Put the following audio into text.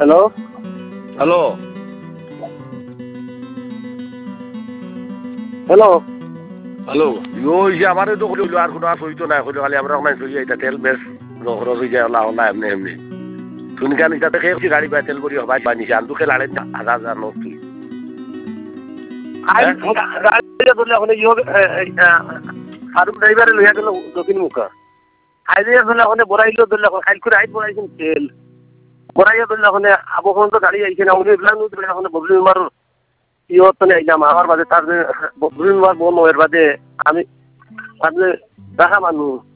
hello hello hello hello ওই যে আমারও তো কইলো আর কোনো সইতো না কইলো খালি আমরা নাই সই এটা তেল বেশ খরচ হয়ে যায় ওলা ওলা এমনি এমনি তুমি কেন এটা দেখে গাড়ি পায় তেল করি হবাই বানিছে আনতো কে লাড়ে হাজার হাজার নোট তুই গাড়ি ধরলে এখন ফারুক ড্রাইভারে লইয়া গেল দক্ষিণ মুখা হাইওয়ে ধরলে এখন বড়াইলেও ধরলে খাইল করে আইন বড়াইছেন তেল বড়াইয়া ধরলে এখন আবহাওয়া তো গাড়ি আইছে না উনি এগুলা ধরলে এখন ববলি উমার ইয়ত তো আইলাম আমার বাদে তার ববলি উমার বোন এর বাদে আমি তাহলে দেখা মানুষ